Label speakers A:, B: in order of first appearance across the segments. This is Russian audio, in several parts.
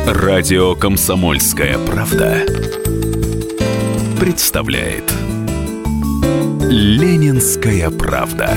A: Радио «Комсомольская правда» представляет «Ленинская правда».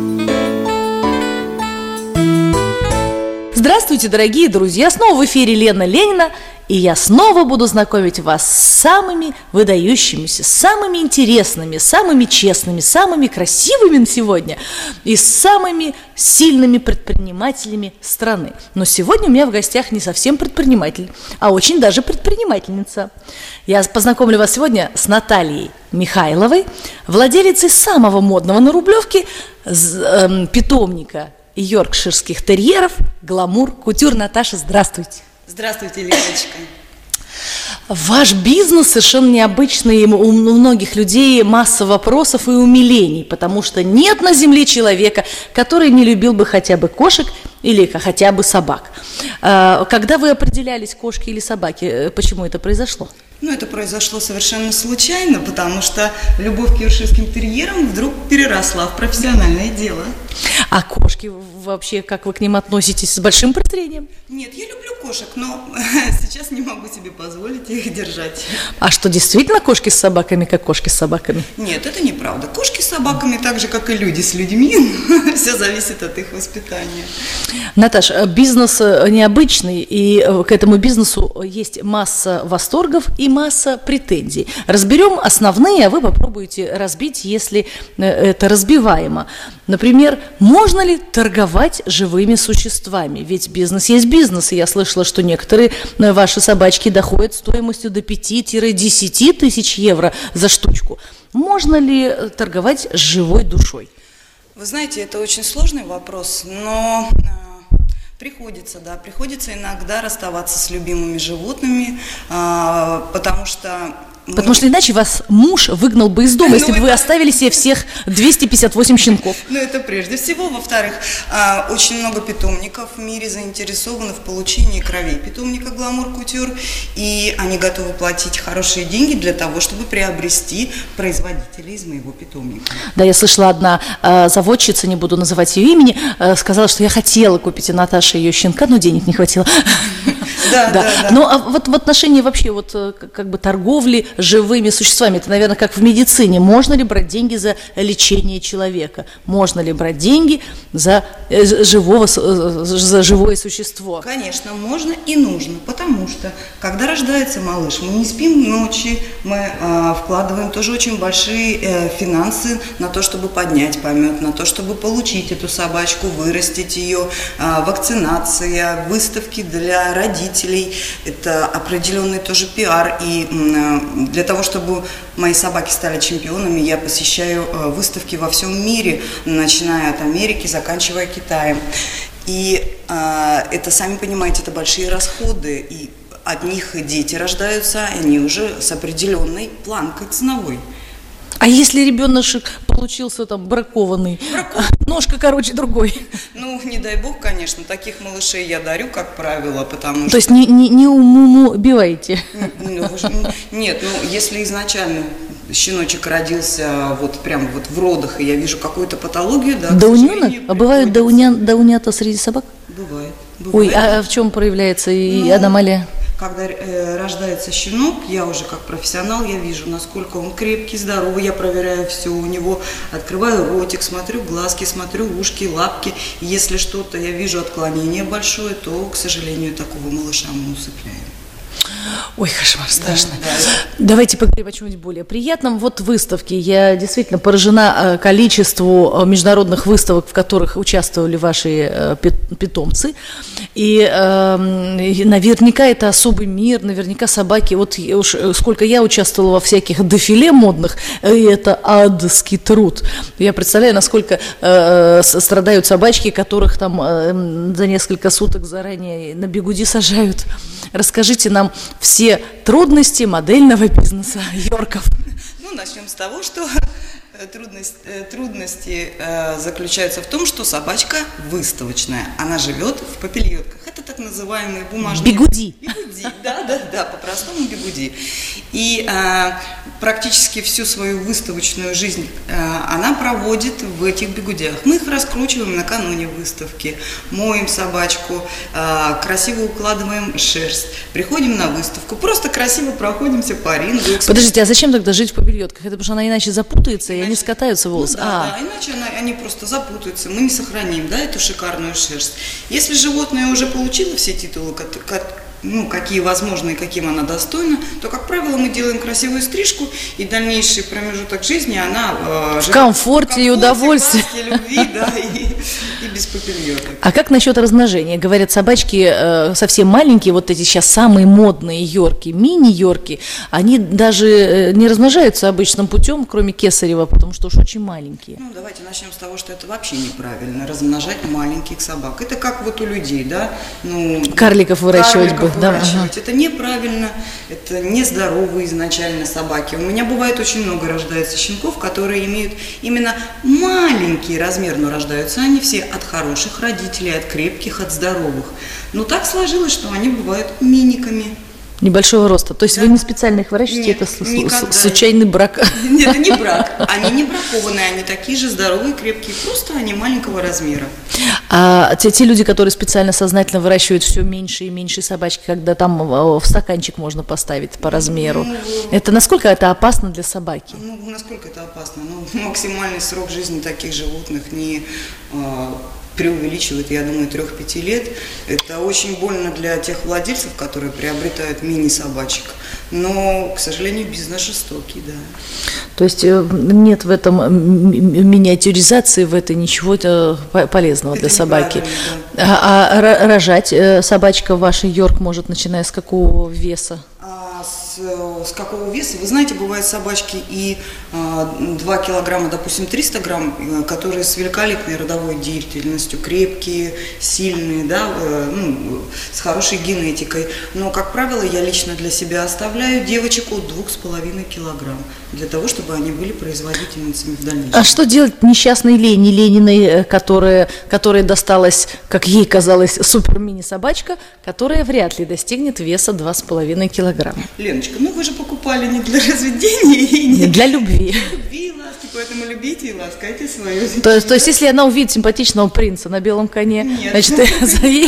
B: Здравствуйте, дорогие друзья! Снова в эфире Лена Ленина, и я снова буду знакомить вас с самыми выдающимися, самыми интересными, самыми честными, самыми красивыми на сегодня и самыми сильными предпринимателями страны. Но сегодня у меня в гостях не совсем предприниматель, а очень даже предпринимательница. Я познакомлю вас сегодня с Натальей Михайловой, владелицей самого модного на Рублевке питомника йоркширских терьеров «Гламур Кутюр». Наташа, здравствуйте.
C: Здравствуйте, Леночка.
B: Ваш бизнес совершенно необычный, у многих людей масса вопросов и умилений, потому что нет на земле человека, который не любил бы хотя бы кошек или хотя бы собак. Когда вы определялись, кошки или собаки, почему это произошло?
C: Это произошло совершенно случайно, потому что любовь к йоркширским терьерам вдруг переросла в профессиональное дело.
B: А кошки вообще, как вы к ним относитесь, с большим презрением?
C: Нет, я люблю кошек, но сейчас не могу себе позволить их держать.
B: А что, действительно кошки с собаками, как кошки с собаками?
C: Нет, это неправда. Кошки с собаками так же, как и люди с людьми. Все зависит от их воспитания.
B: Наташа, бизнес необычный, и к этому бизнесу есть масса восторгов и масса претензий. Разберем основные, а вы попробуйте разбить, если это разбиваемо. Например, можно ли торговать живыми существами? Ведь бизнес есть бизнес, и я слышала, что некоторые ваши собачки доходят стоимостью до 5-10 тысяч евро за штучку. Можно ли торговать живой душой?
C: Вы знаете, это очень сложный вопрос, но приходится иногда расставаться с любимыми животными, потому что
B: иначе вас муж выгнал бы из дома, если бы вы оставили себе всех 258 щенков.
C: Это прежде всего. Во-вторых, очень много питомников в мире заинтересованы в получении кровей питомника «Гламур Кутюр», и они готовы платить хорошие деньги для того, чтобы приобрести производителей из моего питомника.
B: Да, я слышала, одна заводчица, не буду называть ее имени, сказала, что я хотела купить у Наташи ее щенка, но денег не хватило.
C: Да.
B: Ну, а вот в отношении вообще торговли живыми существами, это, наверное, как в медицине. Можно ли брать деньги за лечение человека? Можно ли брать деньги за живое существо?
C: Конечно, можно и нужно, потому что, когда рождается малыш, мы не спим ночи, мы вкладываем тоже очень большие финансы на то, чтобы поднять помет, на то, чтобы получить эту собачку, вырастить ее, вакцинация, выставки для родителей, это определенный тоже пиар, и для того, чтобы мои собаки стали чемпионами, я посещаю выставки во всем мире, начиная от Америки, заканчивая Китаем. И это, сами понимаете, это большие расходы, и от них дети рождаются, они уже с определенной планкой ценовой.
B: А если ребеночек получился бракованный, ножка короче другой?
C: Не дай бог, конечно, таких малышей я дарю, как правило, потому что...
B: То есть не убиваете?
C: Нет, если изначально щеночек родился прямо в родах, и я вижу какую-то патологию, да.
B: Дауненок? А бывают даунята среди собак?
C: Бывает.
B: Ой, а в чем проявляется аномалия?
C: Когда рождается щенок, я уже как профессионал, я вижу, насколько он крепкий, здоровый, я проверяю все у него, открываю ротик, смотрю глазки, смотрю ушки, лапки. И если что-то я вижу отклонение большое, то, к сожалению, такого малыша мы усыпляем.
B: Ой, кошмар, страшно. Да. Давайте поговорим о чем-нибудь более приятном. Выставки. Я действительно поражена количеству международных выставок, в которых участвовали ваши питомцы. И наверняка это особый мир, наверняка собаки. Сколько я участвовала во всяких дефиле модных, и это адский труд. Я представляю, насколько страдают собачки, которых за несколько суток заранее на бигуди сажают. Расскажите нам все трудности модельного бизнеса йорков.
C: Начнем с того, что трудности заключаются в том, что собачка выставочная, она живет в папильотках. Это так называемые бумажные...
B: Бигуди.
C: Бигуди, да, по-простому бигуди. И практически всю свою выставочную жизнь она проводит в этих бигудях. Мы их раскручиваем накануне выставки, моем собачку, красиво укладываем шерсть, приходим на выставку, просто красиво проходимся по рингу.
B: Подождите, а зачем тогда жить в побельотках? Это потому что она иначе запутается, и они скатаются волосы.
C: Да, иначе они просто запутаются, мы не сохраним, да, эту шикарную шерсть. Если животное уже получило все титулы, какие возможны и каким она достойна, то, как правило, мы делаем красивую стрижку, и дальнейший промежуток жизни она
B: в комфорте и удовольствии.
C: В любви, да, и без попельоток.
B: А как насчет размножения? Говорят, собачки совсем маленькие, вот эти сейчас самые модные йорки, мини-йорки, они даже не размножаются обычным путем, кроме кесарева, потому что уж очень маленькие.
C: Ну, давайте начнем с того, что это вообще неправильно, размножать маленьких собак. Это как вот у людей, да?
B: Карликов выращивать бы. Да,
C: Это неправильно, это нездоровые изначально собаки. У меня бывает очень много рождается щенков, которые имеют именно маленький размер, но рождаются они все от хороших родителей, от крепких, от здоровых. Но так сложилось, что они бывают миниками.
B: Небольшого роста. То есть вы не специально их выращиваете, это случайный брак?
C: Нет, это не брак. Они не бракованные, они такие же здоровые, крепкие, просто они маленького размера.
B: А те люди, которые специально, сознательно выращивают все меньше и меньше собачки, когда там в стаканчик можно поставить по размеру, это насколько это опасно для собаки?
C: Насколько это опасно? Максимальный срок жизни таких животных не преувеличивает, я думаю, 3-5 лет. Это очень больно для тех владельцев, которые приобретают мини-собачек. Но, к сожалению, бизнес жестокий, да.
B: То есть нет в этом миниатюризации, в этой ничего полезного для собаки. Да. А рожать собачка ваша Йорк может, начиная с какого веса?
C: С какого веса? Вы знаете, бывают собачки и 2 килограмма, допустим, 300 грамм, которые с великолепной родовой деятельностью, крепкие, сильные, да, с хорошей генетикой. Но, как правило, я лично для себя оставляю девочек от 2,5 килограмм, для того, чтобы они были производительницами в дальнейшем.
B: А что делать несчастной Лениной, которая досталась, как ей казалось, супер-мини-собачка, которая вряд ли достигнет веса 2,5 килограмма?
C: Леночка, вы же покупали не для разведения и не
B: для любви.
C: Для любви и ласки, поэтому любите и ласкайте свою.
B: То есть, если она увидит симпатичного принца на белом коне, нет, значит, зови.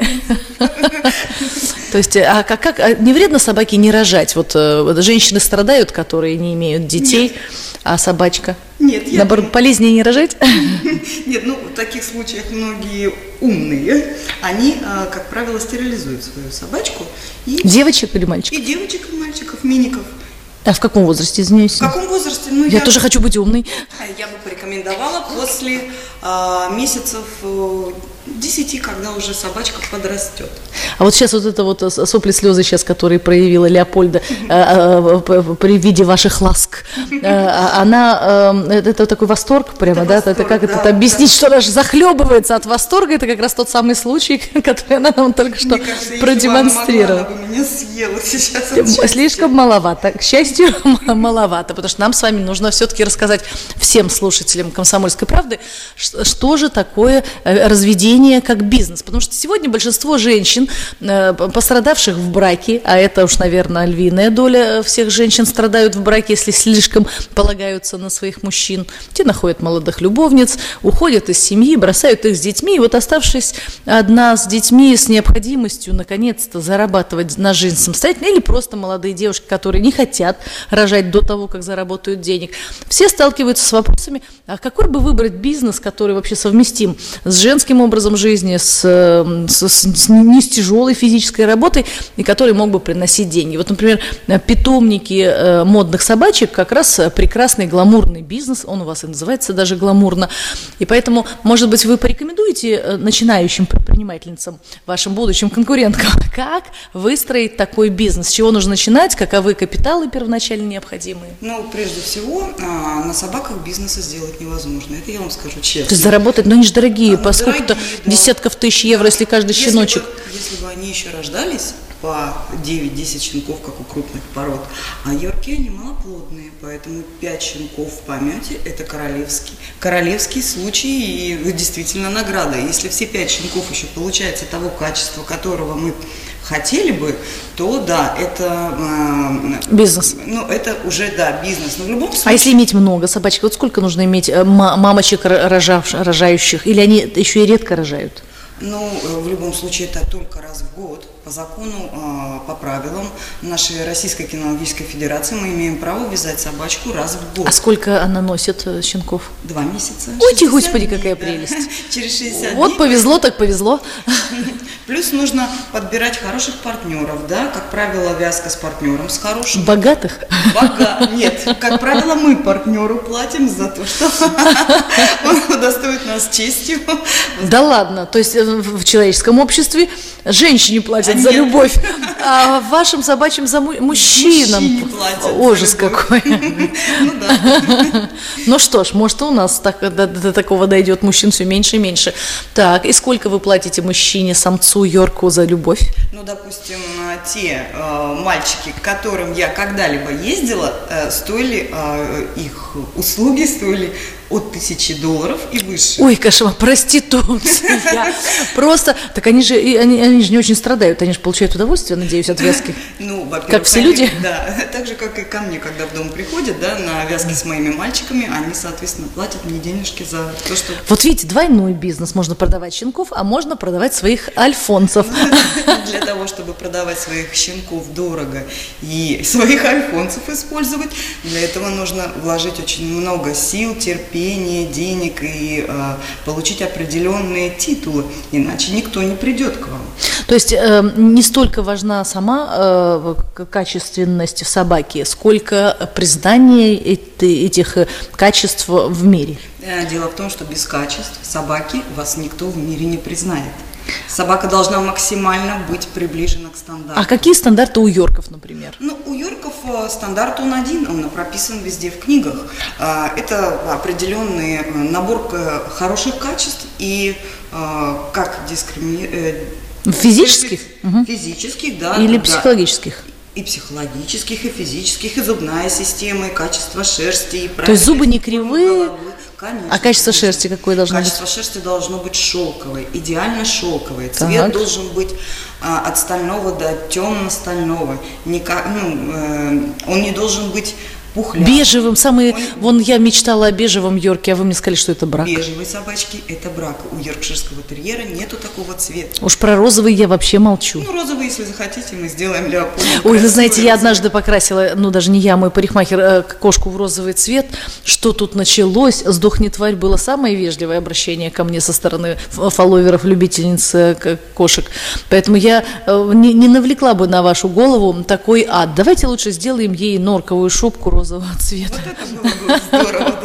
B: То есть, как не вредно собаке не рожать? Вот женщины страдают, которые не имеют детей, а собачка?
C: Нет,
B: наоборот, полезнее не рожать?
C: Нет, в таких случаях многие умные, они, как правило, стерилизуют свою собачку.
B: Девочек или мальчиков?
C: И девочек, и мальчиков, миников.
B: А в каком возрасте, извиняюсь?
C: В каком возрасте?
B: Я тоже хочу быть умной.
C: Я бы порекомендовала после месяцев 10, когда уже собачка подрастет.
B: А вот сейчас вот это вот сопли, слезы сейчас, которые проявила Леопольда при виде ваших ласк, это такой восторг прямо, да? Это как это объяснить, что она же захлебывается от восторга? Это как раз тот самый случай, который она нам только что продемонстрировала.
C: Она бы меня съела сейчас.
B: Слишком маловато. К счастью, маловато, потому что нам с вами нужно все-таки рассказать всем слушателям «Комсомольской правды», что же такое разведение как бизнес. Потому что сегодня большинство женщин, пострадавших в браке, а это уж, наверное, львиная доля всех женщин страдают в браке, если слишком полагаются на своих мужчин. Те находят молодых любовниц, уходят из семьи, бросают их с детьми. И вот оставшись одна с детьми, с необходимостью наконец-то зарабатывать на жизнь самостоятельно, или просто молодые девушки, которые не хотят рожать до того, как заработают денег, все сталкиваются с вопросами, а какой бы выбрать бизнес, который вообще совместим с женским образом жизни, не с тяжелой физической работой, и который мог бы приносить деньги. Вот, например, питомники модных собачек как раз прекрасный гламурный бизнес, он у вас и называется даже гламурно. И поэтому, может быть, вы порекомендуете начинающим предпринимательницам, вашим будущим конкуренткам, как выстроить такой бизнес, с чего нужно начинать, каковы капиталы первоначально необходимые?
C: Прежде всего, на собаках бизнеса сделать невозможно. Это я вам скажу честно.
B: То есть заработать, но они же дорогие, поскольку-то десятков тысяч евро, если каждый щеночек.
C: Если бы они еще рождались, по 9-10 щенков, как у крупных пород. А йорки, они малоплодные, поэтому 5 щенков в помете – это королевский случай и действительно награда. Если все 5 щенков еще получается того качества, которого мы хотели бы, то да, это
B: бизнес.
C: Ну, это уже, да, бизнес. Но в любом случае...
B: А если иметь много собачек, вот сколько нужно иметь мамочек рожающих, или они еще и редко рожают?
C: Ну, в любом случае, это только раз в год. По закону, по правилам нашей Российской кинологической федерации мы имеем право вязать собачку раз в год.
B: А сколько она носит щенков?
C: 2 месяца.
B: Ой, ты, господи, какая прелесть.
C: Через 60
B: вот
C: дней.
B: повезло, так повезло.
C: Плюс нужно подбирать хороших партнеров, да, как правило, вязка с партнером, с хорошим.
B: Богатых?
C: Нет, как правило, мы партнеру платим за то, что он удостоит нас честью.
B: Да ладно, то есть в человеческом обществе женщине платят за любовь, а в вашем собачьем за мужчинам ужас какой.
C: Ну да.
B: Ну что ж, может, у нас до такого дойдет, мужчин все меньше и меньше. Так, и сколько вы платите мужчине, самцу, йорку за любовь?
C: Ну, допустим, те мальчики, к которым я когда-либо ездила, стоили, их услуги стоили от $1000 и выше.
B: Ой, кошмар, проституция. Просто, так они же не очень страдают, они же получают удовольствие, надеюсь, от вязки.
C: Ну, во-первых,
B: как все люди?
C: Да, так же, как и ко мне, когда в дом приходят, да, на вязки с моими мальчиками, они, соответственно, платят мне денежки за то, что...
B: Вот видите, двойной бизнес. Можно продавать щенков, а можно продавать своих альфонсов.
C: Для того, чтобы продавать своих щенков дорого и своих альфонсов использовать, для этого нужно вложить очень много сил, терпения, денег и получить определенные титулы, иначе никто не придет к вам.
B: То есть не столько важна сама качественность собаки, сколько признание этих качеств в мире.
C: Дело в том, что без качеств собаки вас никто в мире не признает. Собака должна максимально быть приближена к стандарту.
B: А какие стандарты у йорков, например?
C: Ну, у йорков стандарт он один, он прописан везде в книгах. Это определенный набор хороших качеств и как дискриминировать...
B: Физических?
C: Физических, да.
B: Или
C: да.
B: психологических?
C: И психологических, и физических, и зубная система, и качество шерсти, и
B: то есть зубы не кривые,
C: конечно,
B: а качество шерсти какое должно быть?
C: Качество шерсти должно быть шелковое, идеально шелковое. Цвет должен быть от стального до темно-стального. Он не должен быть пухлявым.
B: Бежевым, вон я мечтала о бежевом йорке, а вы мне сказали, что это брак.
C: Бежевые собачки – это брак. У йоркширского терьера нету такого цвета.
B: Уж про розовый я вообще молчу.
C: Ну, розовый, если захотите, мы сделаем леопольд.
B: Ой, вы знаете, я однажды покрасила, ну, даже не я, мой парикмахер, кошку в розовый цвет. Что тут началось? «Сдохни, тварь» было самое вежливое обращение ко мне со стороны фолловеров, любительниц кошек. Поэтому я не навлекла бы на вашу голову такой ад. Давайте лучше сделаем ей норковую шубку розового цвета.
C: Вот это было бы здорово,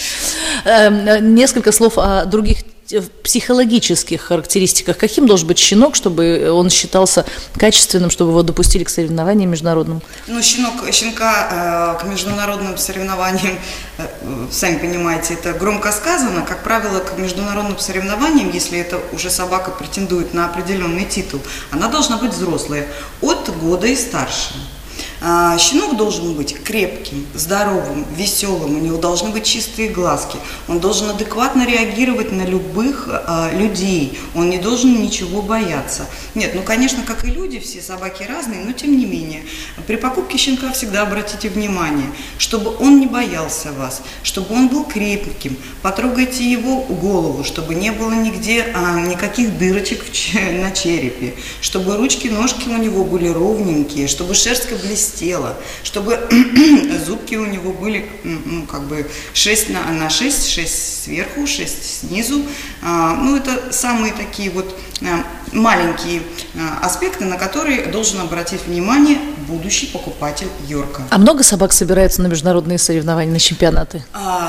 C: да.
B: Несколько слов о других психологических характеристиках. Каким должен быть щенок, чтобы он считался качественным, чтобы его допустили к соревнованиям международным?
C: Ну, щенка к международным соревнованиям, сами понимаете, это громко сказано. Как правило, к международным соревнованиям, если это уже собака претендует на определенный титул, она должна быть взрослая, от года и старше. Щенок должен быть крепким, здоровым, веселым, у него должны быть чистые глазки, он должен адекватно реагировать на любых людей, он не должен ничего бояться. Нет, ну, конечно, как и люди, все собаки разные, но тем не менее, при покупке щенка всегда обратите внимание, чтобы он не боялся вас, чтобы он был крепким, потрогайте его голову, чтобы не было нигде никаких дырочек на черепе, чтобы ручки, ножки у него были ровненькие, чтобы шерстка блестела, чтобы зубки у него были, ну, как бы 6 на 6, 6 сверху, 6 снизу. Ну, это самые такие вот маленькие аспекты, на которые должен обратить внимание будущий покупатель йорка.
B: А много собак собираются на международные соревнования, на чемпионаты?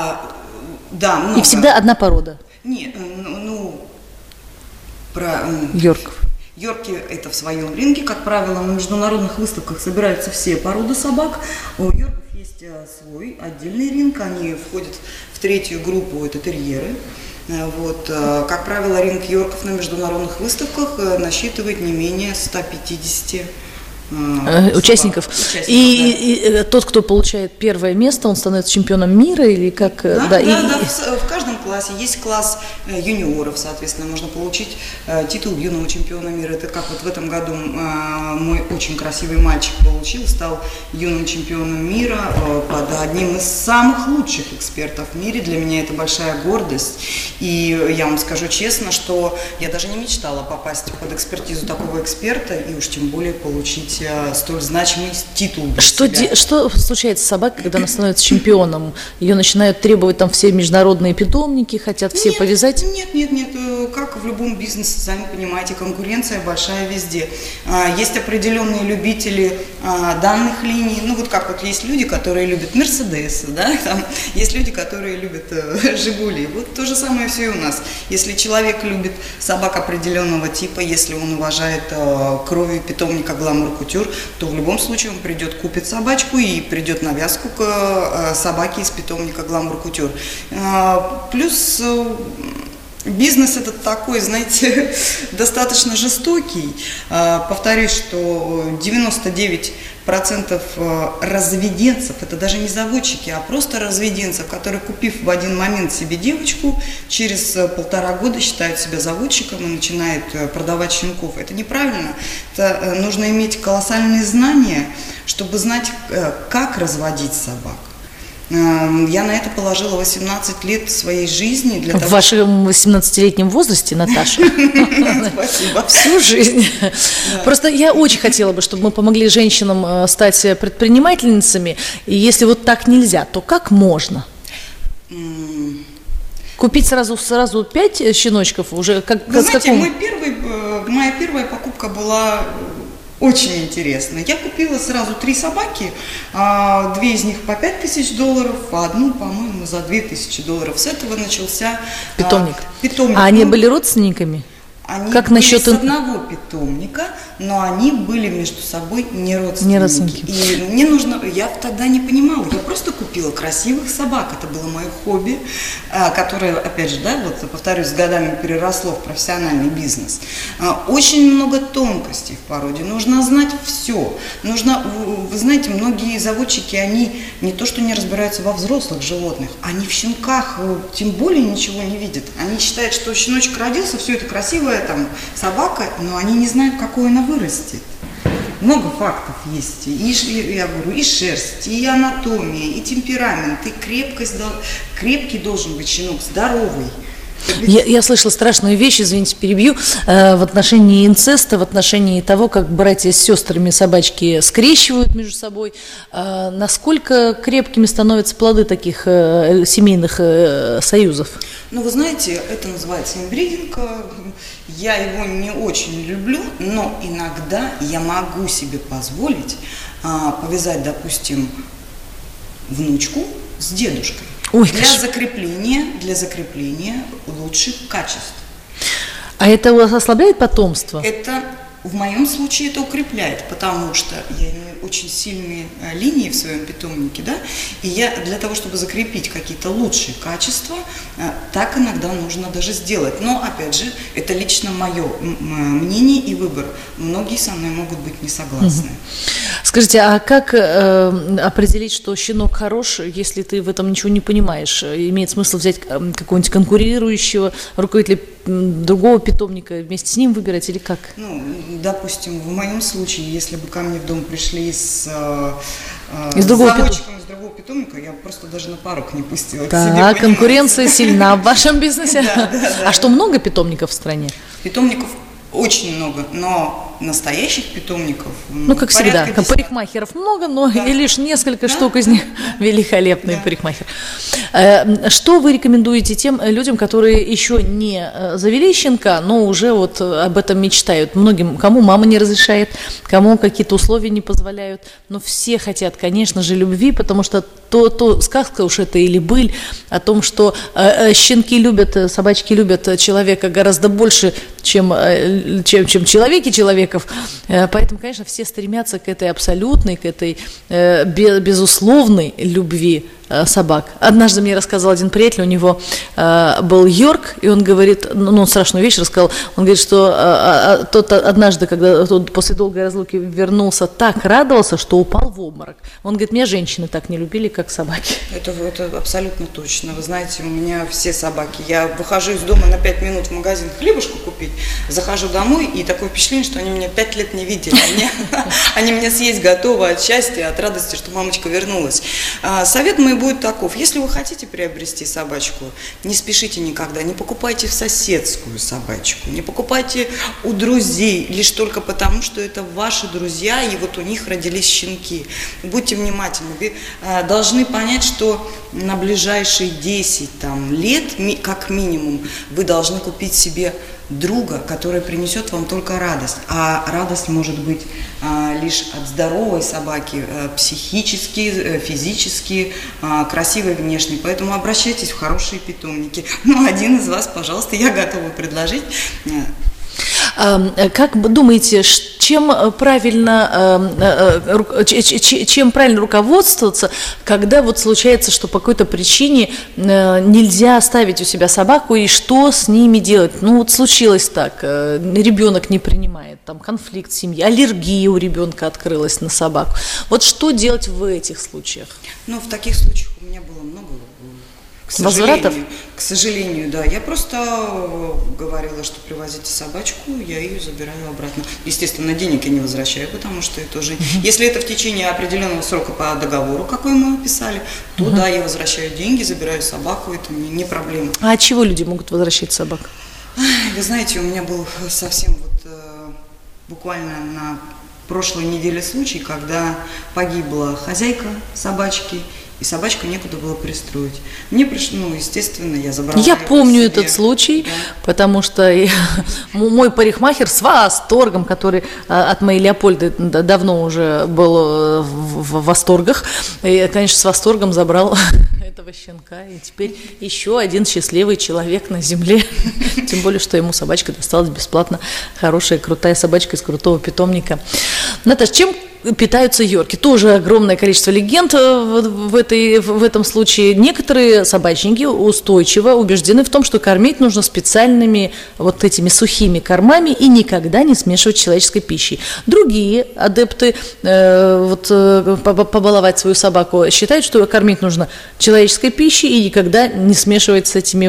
C: Да, много.
B: И всегда одна порода?
C: Нет, про
B: йорков.
C: Йорки – это в своем ринге, как правило, на международных выставках собираются все породы собак. У йорков есть свой отдельный ринг, они входят в 3-ю группу, это терьеры. Вот. Как правило, ринг йорков на международных выставках насчитывает не менее 150
B: участников. И тот, кто получает первое место, он становится чемпионом мира или как?
C: Да, в каждом классе есть класс юниоров, соответственно, можно получить титул юного чемпиона мира. Это как вот в этом году мой очень красивый мальчик стал юным чемпионом мира под одним из самых лучших экспертов в мире. Для меня это большая гордость. И я вам скажу честно, что я даже не мечтала попасть под экспертизу такого эксперта и уж тем более получить столь значимый титул для себя.
B: Что случается с собакой, когда она становится чемпионом? Ее начинают требовать там все международные питомники, хотят все повязать?
C: Нет. Как в любом бизнесе, сами понимаете, конкуренция большая везде. Есть определенные любители данных линий. Ну вот как вот есть люди, которые любят Мерседесы, да, там есть люди, которые любят Жигули. Вот то же самое все и у нас. Если человек любит собак определенного типа, если он уважает крови питомника Гламур Кутюр, то в любом случае он придет, купит собачку и придет на вязку к собаке из питомника Гламур Кутюр. Плюс бизнес этот такой, знаете, достаточно жестокий. Повторюсь, что 99% разведенцев, это даже не заводчики, а просто разведенцев, которые, купив в один момент себе девочку, через 1,5 года считают себя заводчиком и начинают продавать щенков. Это неправильно. Это нужно иметь колоссальные знания, чтобы знать, как разводить собак. Я на это положила 18 лет своей жизни.
B: В вашем 18-летнем возрасте, Наташа?
C: Спасибо.
B: Всю жизнь. Просто я очень хотела бы, чтобы мы помогли женщинам стать предпринимательницами. И если вот так нельзя, то как можно? Купить сразу 5 щеночков уже?
C: Вы знаете, моя первая покупка была очень интересно. Я купила сразу 3 собаки, 2 из них по $5000, а одну, по-моему, за $2000. С этого начался
B: питомник.
C: Питомник.
B: А они были родственниками?
C: Они
B: как
C: были
B: насчет
C: с одного питомника, но они были между собой не родственники. И мне я тогда не понимала, я просто купила красивых собак, это было мое хобби, которое, опять же, да, вот повторюсь, с годами переросло в профессиональный бизнес. Очень много тонкостей в породе, нужно знать все. Вы знаете, многие заводчики, они не то что не разбираются во взрослых животных, они в щенках тем более ничего не видят. Они считают, что щеночек родился, все это красивое, там собака, но они не знают, какой она вырастет. Много фактов есть. Я говорю, и шерсть, и анатомия, и темперамент, и крепкость. Крепкий должен быть щенок, здоровый.
B: Я слышала страшную вещь, извините, перебью, в отношении инцеста, в отношении того, как братья с сестрами собачки скрещивают между собой. Насколько крепкими становятся плоды таких семейных союзов?
C: Ну, вы знаете, это называется инбридинг. Я его не очень люблю, но иногда я могу себе позволить повязать, допустим, внучку с дедушкой. Для закрепления лучших качеств.
B: А это ослабляет потомство?
C: Это, в моем случае, это укрепляет, потому что я имею очень сильные линии в своем питомнике, да, и для того, чтобы закрепить какие-то лучшие качества, так иногда нужно даже сделать. Но, опять же, это лично мое мнение и выбор. Многие со мной могут быть не согласны.
B: Скажите, а как определить, что щенок хорош, если ты в этом ничего не понимаешь? Имеет смысл взять какого-нибудь конкурирующего руководителя другого питомника, вместе с ним выбирать или как?
C: Ну, допустим, в моем случае, если бы ко мне в дом пришли с заводчиком из другого питомника, я просто даже на порог не пустила.
B: Да, конкуренция сильна в вашем бизнесе. А что, много питомников в стране?
C: Питомников очень много, но настоящих питомников,
B: ну, как всегда, парикмахеров много, но и лишь несколько штук из них великолепные парикмахеры. Что вы рекомендуете тем людям, которые еще не завели щенка, но уже вот об этом мечтают? Многим, кому мама не разрешает, кому какие-то условия не позволяют, но все хотят, конечно же, любви, потому что то сказка уж это или быль о том, что щенки любят, собачки любят человека гораздо больше, чем человеки человеков. Поэтому, конечно, все стремятся к этой абсолютной, к этой безусловной любви собак. Однажды мне рассказал один приятель, у него был йорк, и он говорит, он страшную вещь рассказал, он говорит, что тот однажды, когда тот после долгой разлуки вернулся, так радовался, что упал в обморок. Он говорит, меня женщины так не любили, как собаки.
C: Это абсолютно точно. Вы знаете, у меня все собаки. Я выхожу из дома на 5 минут в магазин хлебушку купить, захожу домой, и такое впечатление, что они меня 5 лет не видели. Они меня съесть готовы от счастья, от радости, что мамочка вернулась. Совет мой будет таков. Если вы хотите приобрести собачку, не спешите никогда, не покупайте в соседскую собачку, не покупайте у друзей, лишь только потому, что это ваши друзья, и вот у них родились щенки. Будьте внимательны. Вы должны понять, что на ближайшие 10 лет, как минимум, вы должны купить себе друга, который принесет вам только радость. А радость может быть лишь от здоровой собаки, психически, физически, красивой внешне. Поэтому обращайтесь в хорошие питомники. Один из вас, пожалуйста, я готова предложить.
B: Как думаете, чем правильно руководствоваться, когда вот случается, что по какой-то причине нельзя оставить у себя собаку, и что с ними делать? Ну вот случилось так, ребенок не принимает, там конфликт в семье, аллергия у ребенка открылась на собаку. Вот что делать в этих случаях?
C: Ну, в таких случаях у меня было много
B: возвратов?
C: К сожалению, да. Я просто говорила, что привозите собачку, я ее забираю обратно. Естественно, денег я не возвращаю, потому что это уже... Если это в течение определенного срока по договору, какой мы писали, то да, я возвращаю деньги, забираю собаку, это не проблема.
B: А от чего люди могут возвращать собак?
C: Вы знаете, у меня был совсем буквально на прошлой неделе случай, когда погибла хозяйка собачки, и собачку некуда было пристроить. Мне пришло, естественно, я забрала.
B: Я помню этот случай, да. Потому что мой парикмахер с восторгом, который от моей Леопольды давно уже был в восторгах, и, конечно, с восторгом забрал этого щенка, и теперь еще один счастливый человек на земле. Тем более, что ему собачка досталась бесплатно, хорошая, крутая собачка из крутого питомника. Наташа, чем питаются йорки? Тоже огромное количество легенд в этом случае. Некоторые собачники устойчиво убеждены в том, что кормить нужно специальными вот этими сухими кормами и никогда не смешивать с человеческой пищей. Другие адепты побаловать свою собаку считают, что кормить нужно человеческой пищей и никогда не смешивать с этими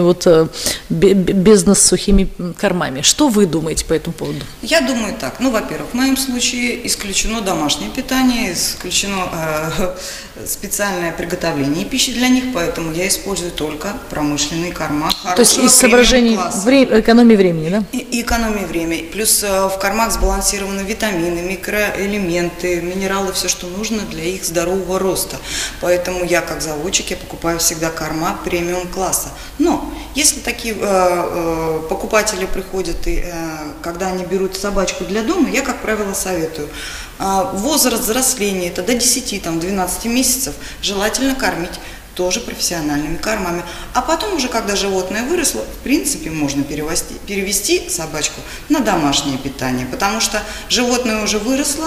B: бизнес сухими кормами. Что вы думаете по этому поводу?
C: Я думаю так. Во-первых, в моем случае исключено домашнее питание, исключено специальное приготовление пищи для них, поэтому я использую только промышленные корма.
B: То есть из соображений экономии времени, да?
C: И экономии времени. Плюс в кормах сбалансированы витамины, микроэлементы, минералы, все, что нужно для их здорового роста. Поэтому я, как заводчик, я покупаю всегда корма премиум класса. Но если такие покупатели приходят, и когда они берут собачку для дома, я, как правило, советую. Возраст взросления, это до 10-12 месяцев, желательно кормить тоже профессиональными кормами. А потом уже, когда животное выросло, в принципе, можно перевести собачку на домашнее питание, потому что животное уже выросло,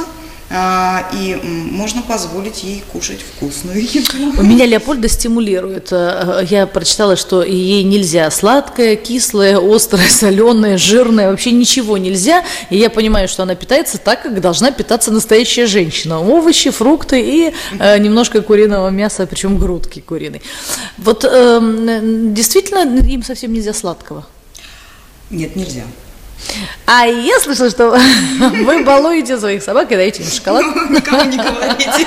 C: и можно позволить ей кушать вкусную еду.
B: У меня Леопольда стимулирует. Я прочитала, что ей нельзя сладкое, кислое, острое, соленое, жирное, вообще ничего нельзя. И я понимаю, что она питается так, как должна питаться настоящая женщина. Овощи, фрукты и немножко куриного мяса, причем грудки куриной. Вот действительно им совсем нельзя сладкого?
C: Нет, нельзя.
B: А я слышала, что вы балуете своих собак и даете им шоколад.
C: Никому не говорите.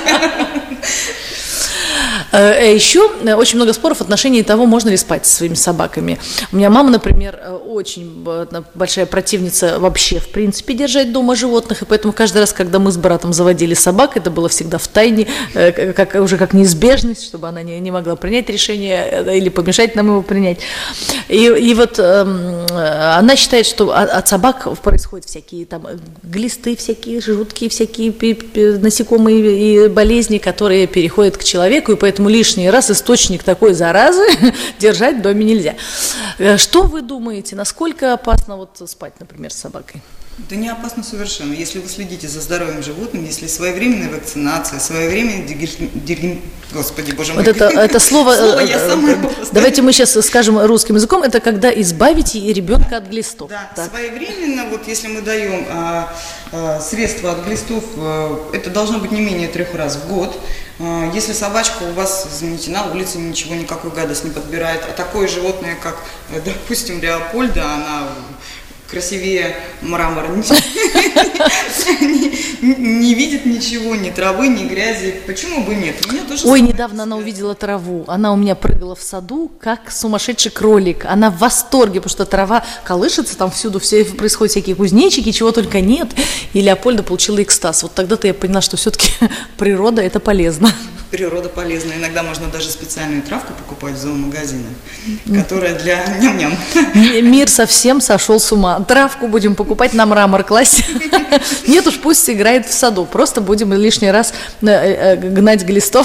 B: Еще очень много споров в отношении того, можно ли спать со своими собаками. У меня мама, например, очень большая противница вообще, в принципе, держать дома животных, и поэтому каждый раз, когда мы с братом заводили собак, это было всегда в тайне, уже как неизбежность, чтобы она не могла принять решение или помешать нам его принять. И вот она считает, что от собак происходят всякие там глисты, всякие жуткие, всякие насекомые и болезни, которые переходят к человеку, и поэтому поэтому лишний раз источник такой заразы держать в доме нельзя. Что вы думаете, насколько опасно вот спать, например, с собакой?
C: Это не опасно совершенно. Если вы следите за здоровьем животным, если своевременная вакцинация, своевременная Господи, боже мой.
B: Вот это слово,
C: я сама его
B: давайте мы сейчас скажем русским языком, это когда избавите ребенка от глистов.
C: Да,
B: так.
C: Своевременно, вот если мы даем средства от глистов, это должно быть не менее 3 раз в год. Если собачка у вас, извините, на улице ничего, никакой гадость не подбирает, а такое животное, как, допустим, Леопольда, она красивее мрамора, не видит ничего, ни травы, ни грязи. Почему бы нет? У меня тоже
B: недавно она увидела траву. Она у меня прыгала в саду, как сумасшедший кролик. Она в восторге, потому что трава колышется, там всюду все происходят всякие кузнечики, чего только нет. И Леопольда получила экстаз. Вот тогда-то я поняла, что все-таки природа – это полезно.
C: Природа полезна. Иногда можно даже специальную травку покупать в зоомагазинах, которая для ням-ням.
B: Мир совсем сошел с ума. Травку будем покупать, на мрамор класть. Нет уж, пусть играет в саду. Просто будем лишний раз гнать глистов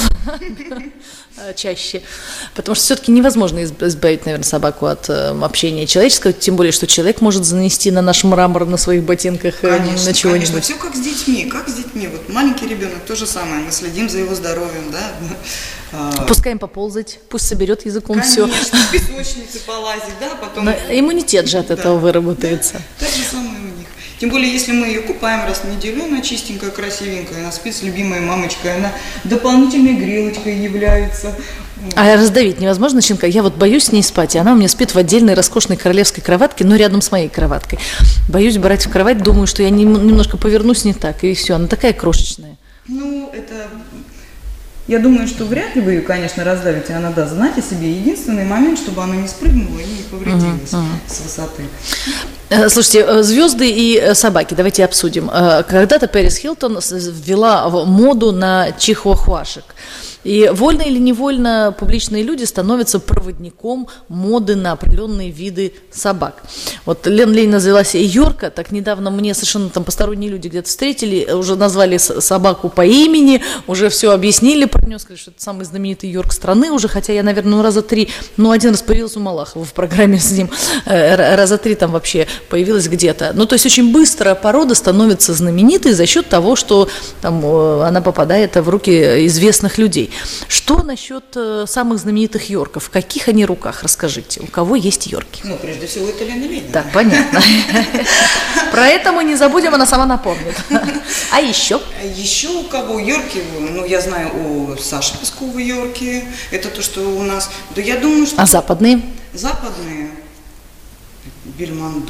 B: чаще. Потому что все-таки невозможно избавить, наверное, собаку от общения человеческого, тем более, что человек может занести на наш мрамор на своих ботинках
C: конечно,
B: на чего-нибудь.
C: Конечно, все как с детьми. Вот маленький ребенок, то же самое. Мы следим за его здоровьем, да.
B: Пускаем поползать, пусть соберет языком все.
C: Конечно, в песочнице полазить, да, потом...
B: Но иммунитет же от этого выработается.
C: Да, так же самое у них. Тем более, если мы ее купаем раз в неделю, она чистенькая, красивенькая, она спит с любимой мамочкой, она дополнительной грелочкой является.
B: А раздавить невозможно щенка? Я вот боюсь с ней спать, и она у меня спит в отдельной роскошной королевской кроватке, но рядом с моей кроваткой. Боюсь брать в кровать, думаю, что я немножко повернусь не так, и все, она такая крошечная.
C: Это... Я думаю, что вряд ли вы ее, конечно, раздавите, она даст знать о себе. Единственный момент, чтобы она не спрыгнула и не повредилась с высоты.
B: Слушайте, звезды и собаки, давайте обсудим. Когда-то Пэрис Хилтон ввела моду на чихуахуашек. И вольно или невольно публичные люди становятся проводником моды на определенные виды собак. Вот Лен Ленина завела себе Йорка, так недавно мне совершенно там посторонние люди где-то встретили, уже назвали собаку по имени, уже все объяснили про нее, сказали, что это самый знаменитый Йорк страны уже, хотя я, наверное, раза 3, один раз появился у Малахова в программе с ним, раза 3 там вообще появилась где-то. То есть очень быстро порода становится знаменитой за счет того, что там она попадает в руки известных людей. Что насчет самых знаменитых Йорков? В каких они руках? Расскажите. У кого есть Йорки?
C: Прежде всего, это Лена Ленина.
B: Да, понятно. Про это мы не забудем, она сама напомнит. А еще?
C: Еще у кого Йорки? Я знаю, у Саши Пескова Йорки. Это то, что у нас. Да я думаю, что...
B: А западные?
C: Западные. Бельмондо.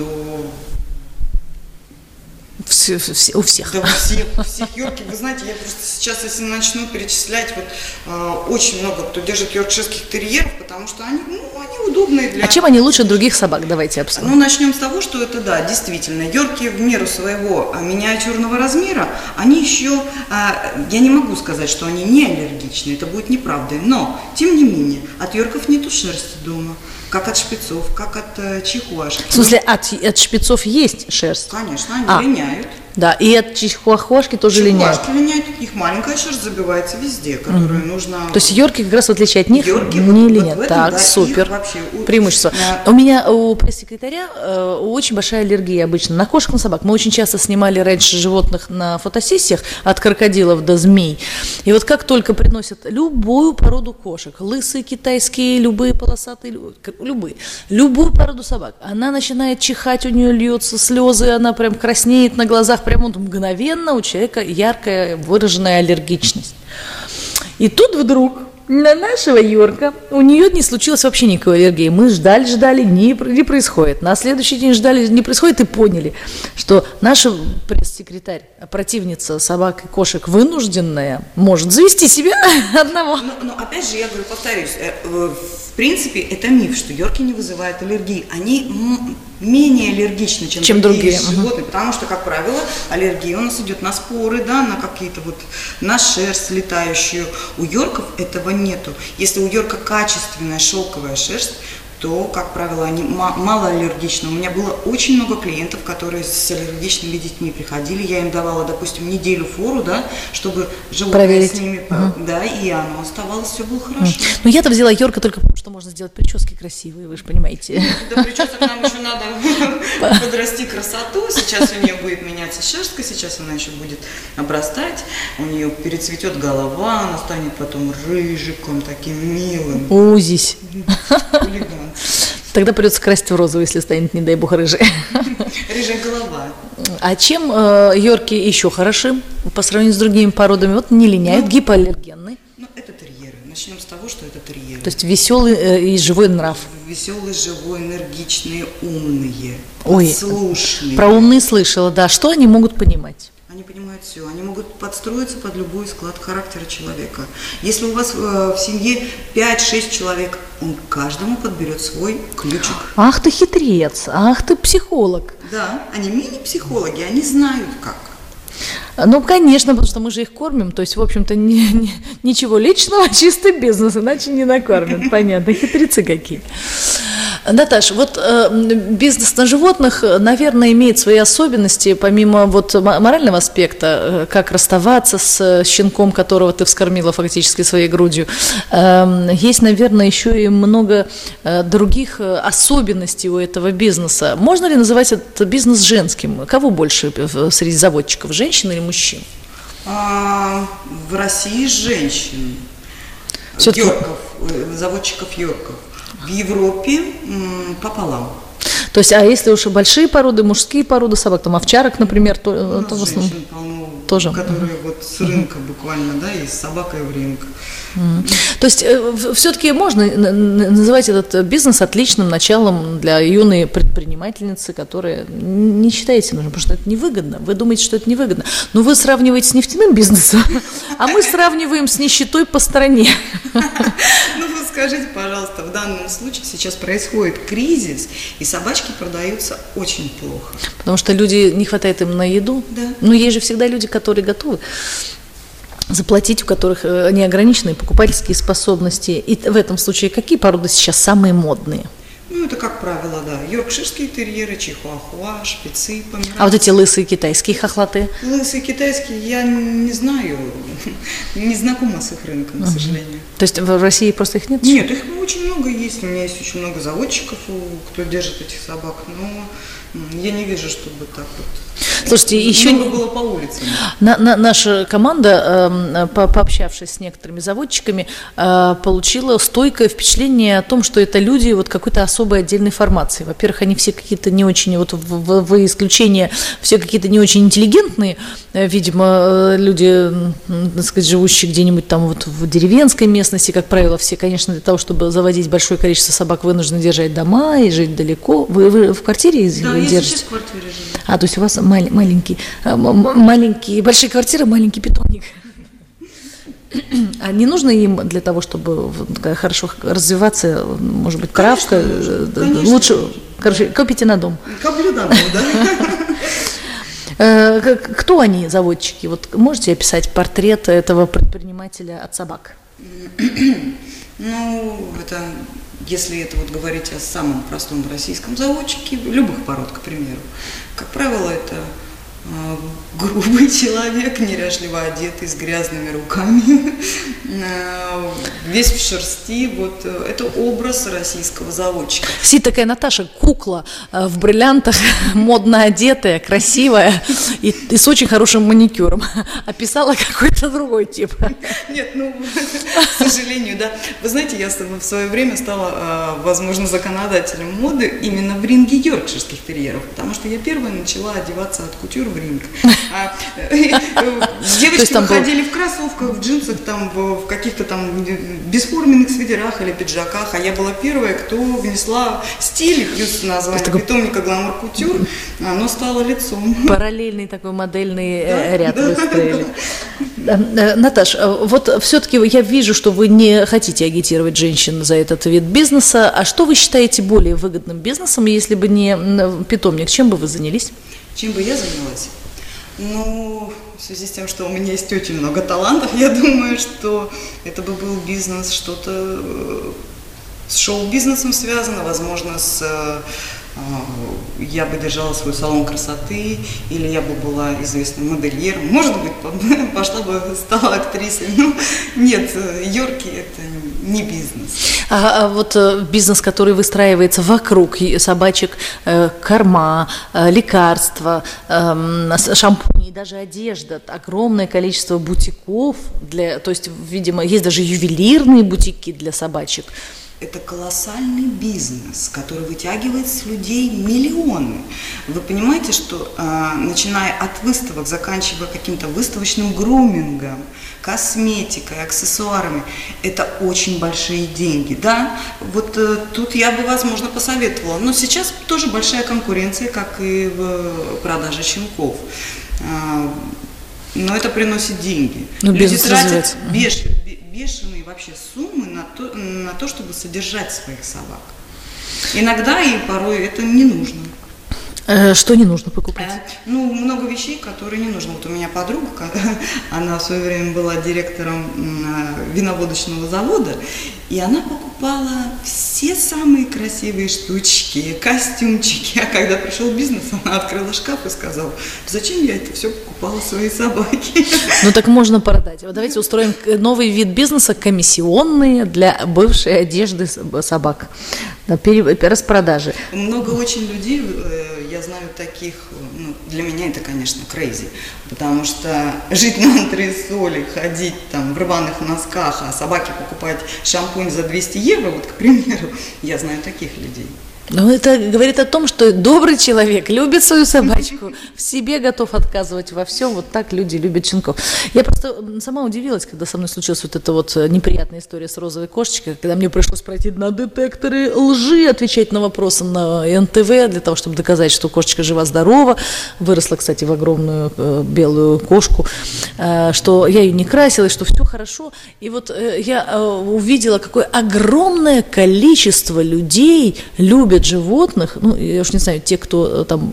B: У всех.
C: Да, у всех Йорки. Вы знаете, я просто сейчас, если начну перечислять, очень много кто держит йоркширских терьеров, потому что они удобные для...
B: А чем они лучше других собак? Давайте обсудим.
C: Начнем с того, что это, да, действительно, йорки в меру своего миниатюрного размера, они еще, я не могу сказать, что они не аллергичны, это будет неправдой, но, тем не менее, от йорков нету шерсти дома. Как от шпицов, как от чихуашек.
B: В смысле, от шпицов есть шерсть?
C: Конечно, они линяют.
B: Да, и от чихуахуашки тоже линяют.
C: Чихуашки линяют, их маленькая шерсть забивается везде, которую нужно...
B: То есть йорки как раз в отличие от них не линяют. Так, да, супер. Преимущество. У меня, у пресс-секретаря очень большая аллергия обычно на кошек, на собак. Мы очень часто снимали раньше животных на фотосессиях, от крокодилов до змей. И вот как только приносят любую породу кошек, лысые китайские, любые полосатые, любую породу собак, она начинает чихать, у нее льются слезы, она прям краснеет на глазах, прямо мгновенно у человека яркая выраженная аллергичность. И тут вдруг на нашего Йорка у нее не случилось вообще никакой аллергии. Мы ждали, не происходит. На следующий день ждали, не происходит, и поняли, что наша пресс-секретарь, противница собак и кошек, вынужденная, может завести себя одного.
C: Но опять же, я говорю, повторюсь, в принципе, это миф, что йорки не вызывают аллергии. Они менее аллергичны, чем другие животные, потому что, как правило, аллергия у нас идет на споры, да, на какие-то на шерсть летающую. У йорков этого нету. Если у йорка качественная шелковая шерсть, то, как правило, они малоаллергичны. У меня было очень много клиентов, которые с аллергичными детьми приходили. Я им давала, допустим, неделю фору, да, чтобы животное
B: проверить.
C: С ними, да, и оно оставалось, все было хорошо.
B: Ну, я-то взяла Йорка только потому, что можно сделать прически красивые, вы же понимаете.
C: До причесок нам еще надо подрасти красоту. Сейчас у нее будет меняться шерстка, сейчас она еще будет обрастать. У нее перецветет голова, она станет потом рыжиком, таким милым.
B: Узись.
C: Хулиган.
B: Тогда придется красить в розовый, если станет, не дай бог, рыжий.
C: Рыжая голова.
B: А чем Йорки еще хороши по сравнению с другими породами? Вот не линяют, гипоаллергенны.
C: Ну, это терьеры. Начнем с того, что это терьеры.
B: То есть веселый и живой нрав.
C: Веселые, живой, энергичные, умные,
B: Ой,
C: послушные.
B: про умные слышала, да. Что они могут понимать?
C: Они понимают все, они могут подстроиться под любой склад характера человека. Если у вас в семье 5-6 человек, он каждому подберет свой ключик.
B: Ах ты хитрец, ах ты психолог.
C: Да, они мини-психологи, они знают как.
B: Ну, конечно, потому что мы же их кормим, то есть, в общем-то, ничего личного, чистый бизнес, иначе не накормят, понятно, хитрецы какие. Наташ, вот бизнес на животных, наверное, имеет свои особенности, помимо вот морального аспекта, как расставаться с щенком, которого ты вскормила фактически своей грудью. Есть, наверное, еще и много других особенностей у этого бизнеса. Можно ли называть этот бизнес женским? Кого больше среди заводчиков, женщин или мужчин?
C: В России женщин, йорков, заводчиков йорков. В Европе пополам.
B: То есть, а если уж большие породы, мужские породы собак, там овчарок, например, то в основном тоже.
C: Которые вот с рынка буквально, да, и с собакой в рынок.
B: То есть, все-таки можно называть этот бизнес отличным началом для юной предпринимательницы, которая не считаете нужным, потому что это невыгодно. Вы думаете, что это невыгодно. Но вы сравниваете с нефтяным бизнесом, а мы сравниваем с нищетой по стране.
C: Ну, вы скажите, пожалуйста, в данном случае сейчас происходит кризис, и собачки продаются очень плохо.
B: Потому что люди, не хватает им на еду.
C: Да.
B: Но есть же всегда люди, которые готовы заплатить, у которых неограниченные покупательские способности. И в этом случае какие породы сейчас самые модные?
C: Ну, это, как правило, да, йоркширские терьеры, чихуахуа, шпицы, померанцы.
B: А вот эти лысые китайские хохлаты?
C: Лысые китайские я не знаю, не знакома с их рынком, к сожалению.
B: То есть в России просто их нет?
C: Нет, их очень много есть, у меня есть очень много заводчиков, кто держит этих собак, но я не вижу, чтобы так вот.
B: Слушайте, еще
C: много было по улицам.
B: Наша команда, пообщавшись с некоторыми заводчиками, получила стойкое впечатление о том, что это люди вот какой-то особой отдельной формации. Во-первых, они все какие-то не очень, вот в исключение, все какие-то не очень интеллигентные, видимо, люди, так сказать, живущие где-нибудь там вот в деревенской местности, как правило, все, конечно, для того, чтобы заводить большое количество собак, вынуждены держать дома и жить далеко. Вы в квартире держите?
C: Да, я сейчас в квартире живу.
B: А, то есть у вас маленькие, большие квартиры, маленький питомник. А не нужно им для того, чтобы хорошо развиваться, может быть, травка?
C: Конечно.
B: Лучше, короче, копите на дом.
C: Коплю на дом, да.
B: Кто они, заводчики? Вот можете описать портрет этого предпринимателя от собак?
C: Ну, это, если это вот говорить о самом простом российском заводчике, любых пород, к примеру, как правило, это грубый человек, неряшливо одетый, с грязными руками, весь в шерсти. Вот это образ российского заводчика.
B: Сидит такая Наташа, кукла в бриллиантах, модно одетая, красивая и с очень хорошим маникюром. Описала какой-то другой тип.
C: Нет, ну, к сожалению, да. Вы знаете, я в свое время стала, возможно, законодателем моды именно в ринге йоркширских терьеров, потому что я первая начала одеваться от кутюр в ринг. Девочки выходили в кроссовках, в джинсах, там, в каких-то там бесформенных свитерах или пиджаках, а я была первая, кто внесла стиль, плюс название питомника «Гламур Кутюр», оно стало лицом.
B: Параллельный такой модельный ряд выстроили. Наташ, вот все-таки я вижу, что вы не хотите агитировать женщин за этот вид бизнеса, а что вы считаете более выгодным бизнесом, если бы не питомник? Чем бы вы занялись?
C: Чем бы я занялась? Ну, в связи с тем, что у меня есть очень много талантов, я думаю, что это бы был бизнес, что-то с шоу-бизнесом связано, возможно, я бы держала свой салон красоты, или я бы была известным модельером. Может быть, пошла бы, стала актрисой. Но нет, йорки – это не бизнес.
B: А вот бизнес, который выстраивается вокруг собачек, корма, лекарства, шампуни, даже одежда, огромное количество бутиков, то есть, видимо, есть даже ювелирные бутики для собачек.
C: Это колоссальный бизнес, который вытягивает с людей миллионы. Вы понимаете, что начиная от выставок, заканчивая каким-то выставочным грумингом, косметикой, аксессуарами, это очень большие деньги. Да, вот тут я бы, возможно, посоветовала. Но сейчас тоже большая конкуренция, как и в продаже щенков. Но это приносит деньги. Люди тратят бешеные вообще суммы на то, чтобы содержать своих собак. Иногда и порой это не нужно.
B: Что не нужно покупать?
C: Ну, много вещей, которые не нужно. Вот у меня подруга, она в свое время была директором виноводочного завода, и она покупала все самые красивые штучки, костюмчики. А когда пришел бизнес, она открыла шкаф и сказала: зачем я это все покупала своей собаке?
B: Ну так можно продать. Вот давайте устроим новый вид бизнеса, комиссионные для бывшей одежды собак. Распродажи.
C: Много очень людей, я знаю таких, ну, для меня это, конечно, крейзи, потому что жить на антресоле, ходить там в рваных носках, а собаке покупать шампунь за 200 евро, вот, к примеру, я знаю таких людей.
B: Ну, это говорит о том, что добрый человек любит свою собачку, в себе готов отказывать во всем. Вот так люди любят щенков. Я просто сама удивилась, когда со мной случилась вот эта вот неприятная история с розовой кошечкой, когда мне пришлось пройти на детекторы лжи, отвечать на вопросы на НТВ для того, чтобы доказать, что кошечка жива-здорова. Выросла, кстати, в огромную белую кошку, что я ее не красила, и что все хорошо. И вот я увидела, какое огромное количество людей любят животных, ну, я уж не знаю, те, кто там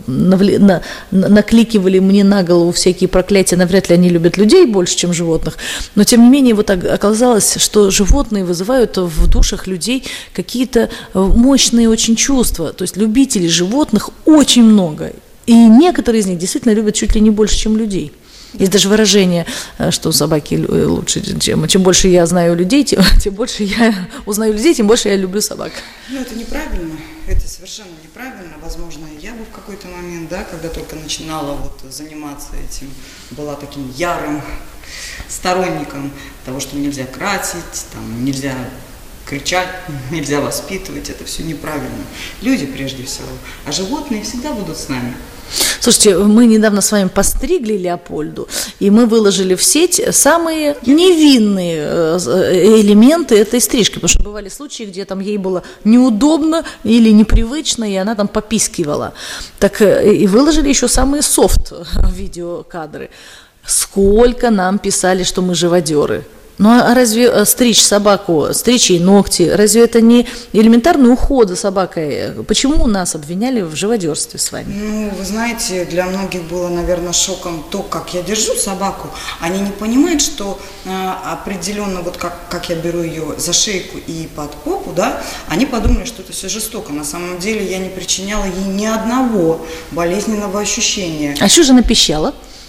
B: накликивали мне на голову всякие проклятия, навряд ли они любят людей больше, чем животных, но тем не менее вот оказалось, что животные вызывают в душах людей какие-то мощные очень чувства, то есть любителей животных очень много, и некоторые из них действительно любят чуть ли не больше, чем людей. Есть даже выражение, что собаки лучше, чем больше я знаю людей, тем больше я узнаю людей, тем больше я люблю собак.
C: Ну, это неправильно, это совершенно неправильно. Возможно, я бы в какой-то момент, да, когда только начинала вот заниматься этим, была таким ярым сторонником того, что нельзя красить, там, нельзя кричать, нельзя воспитывать, это все неправильно. Люди прежде всего, а животные всегда будут с нами.
B: Слушайте, мы недавно с вами постригли Леопольду, и мы выложили в сеть самые невинные элементы этой стрижки, потому что бывали случаи, где там ей было неудобно или непривычно, и она там попискивала. Так и выложили еще самые софт-видеокадры. Сколько нам писали, что мы живодеры. Ну а разве стричь собаку, стричь ей ногти, разве это не элементарный уход за собакой? Почему нас обвиняли в живодерстве с вами?
C: Ну, вы знаете, для многих было, наверное, шоком то, как я держу собаку. Они не понимают, что определенно, вот как я беру ее за шейку и под попу, да, они подумали, что это все жестоко. На самом деле я не причиняла ей ни одного болезненного ощущения.
B: А что же она пищала?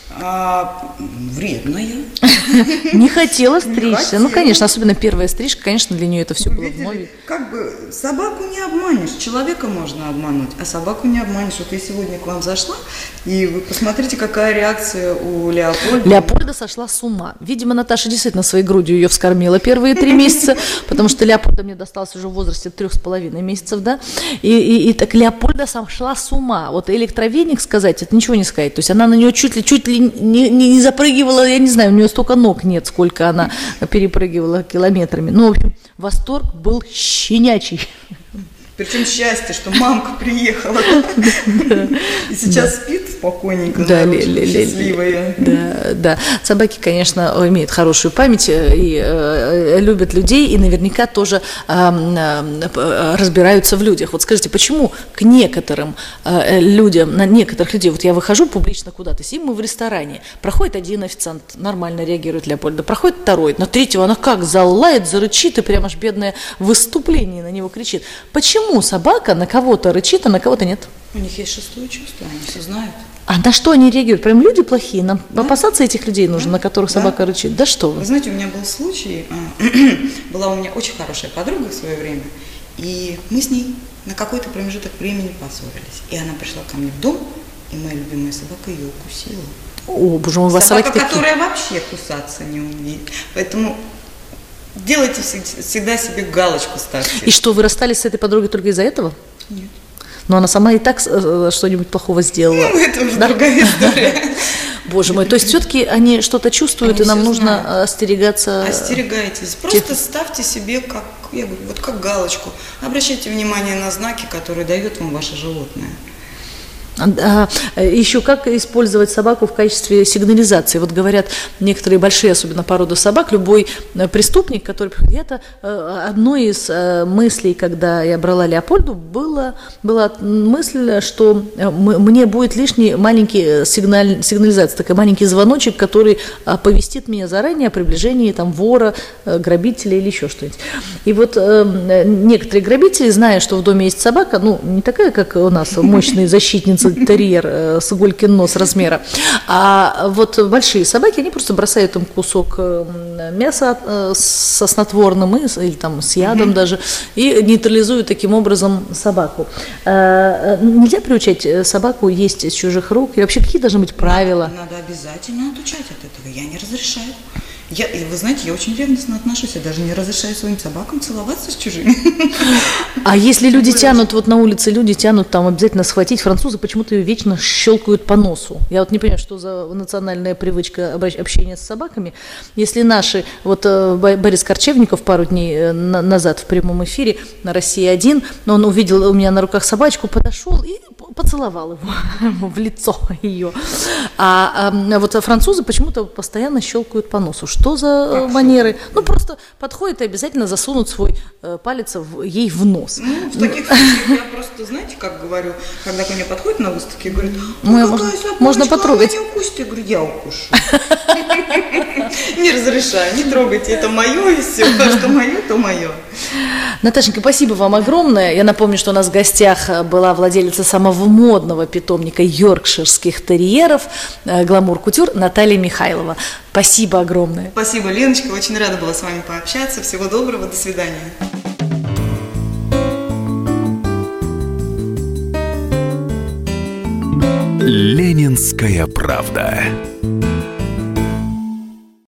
C: Вредная.
B: Не хотела стричься. Ну, конечно, особенно первая стрижка, конечно, для нее это все было вновь.
C: Как бы собаку не обманешь, человека можно обмануть, а собаку не обманешь. Вот я сегодня к вам зашла, и вы посмотрите, какая реакция у Леопольда.
B: Леопольда сошла с ума. Видимо, Наташа действительно своей грудью ее вскормила первые 3 месяца, потому что Леопольда мне достался уже в возрасте 3,5 месяцев, да. И так Леопольда сошла с ума. Вот электровеник сказать, это ничего не сказать. То есть она на нее чуть ли не запрыгивала, я не знаю, у нее столько ног нет, сколько она перепрыгивала километрами. Ну, в общем, восторг был щенячий.
C: Причем счастье, что мамка приехала. И сейчас спит спокойненько,
B: Да,
C: счастливые.
B: Да. Собаки, конечно, имеют хорошую память и любят людей, и наверняка тоже разбираются в людях. Вот скажите, почему к некоторым людям, на некоторых людей, вот я выхожу публично куда-то, сидим мы в ресторане, проходит один официант, нормально реагирует Леопольда, проходит второй, на третьего она как залает, зарычит, и прям аж бедное выступление на него кричит. Почему собака на кого-то рычит, а на кого-то нет?
C: У них есть шестое чувство, они все знают.
B: А на что они реагируют? Прям люди плохие? Нам опасаться этих людей нужно, на которых собака рычит? Да что вы?
C: Вы знаете, у меня был случай, была у меня очень хорошая подруга в свое время, и мы с ней на какой-то промежуток времени поссорились. И она пришла ко мне в дом, и моя любимая собака ее укусила.
B: О, боже мой, у вас
C: собака,
B: собаки
C: которая вообще кусаться не умеет. Поэтому делайте всегда себе галочку, ставьте.
B: И что, вы расстались с этой подругой только из-за этого?
C: Нет.
B: Но она сама и так что-нибудь плохого сделала.
C: Ну, это уже другая история.
B: Боже мой, то есть все-таки они что-то чувствуют, и нам нужно остерегаться.
C: Остерегайтесь. Просто ставьте себе, как, я говорю, вот как галочку. Обращайте внимание на знаки, которые дает вам ваше животное.
B: Еще как использовать собаку в качестве сигнализации? Вот говорят некоторые большие, особенно породы собак, любой преступник, который приходит, это одной из мыслей, когда я брала Леопольду, была мысль, что мне будет лишний маленький сигнализация, такой маленький звоночек, который оповестит меня заранее о приближении там вора, грабителя или еще что-нибудь. И вот некоторые грабители, зная, что в доме есть собака, ну, не такая, как у нас, мощная защитница, терьер с игулькин нос размера. А вот большие собаки, они просто бросают им кусок мяса со снотворным или там с ядом даже, и нейтрализуют таким образом собаку. Нельзя приучать собаку есть из чужих рук? И вообще какие должны быть правила?
C: Надо обязательно отучать от этого. Я не разрешаю. Вы знаете, я очень ревностно отношусь, я даже не разрешаю своим собакам целоваться с чужими.
B: А если люди тянут, вот на улице люди тянут там обязательно схватить, французы почему-то ее вечно щелкают по носу. Я вот не понимаю, что за национальная привычка общения с собаками. Если наши, вот Борис Корчевников пару дней назад в прямом эфире на «Россия-1», он увидел у меня на руках собачку, подошел и поцеловал его в лицо ее. А вот французы почему-то постоянно щелкают по носу. Что за манеры? Ну, просто подходят и обязательно засунут свой палец ей в нос.
C: Ну, в таких случаях я просто, знаете, как говорю, когда ко мне подходят на выставке, говорят,
B: можно потрогать.
C: Не укусите, я говорю, я укушу. Не разрешаю, не трогайте, это мое и все, что мое, то мое.
B: Наташенька, спасибо вам огромное. Я напомню, что у нас в гостях была владелица самого модного питомника йоркширских терьеров «Гламур Кутюр» Наталья Михайлова. Спасибо огромное.
C: Спасибо, Леночка, очень рада была с вами пообщаться. Всего доброго, до свидания.
A: Ленинская правда.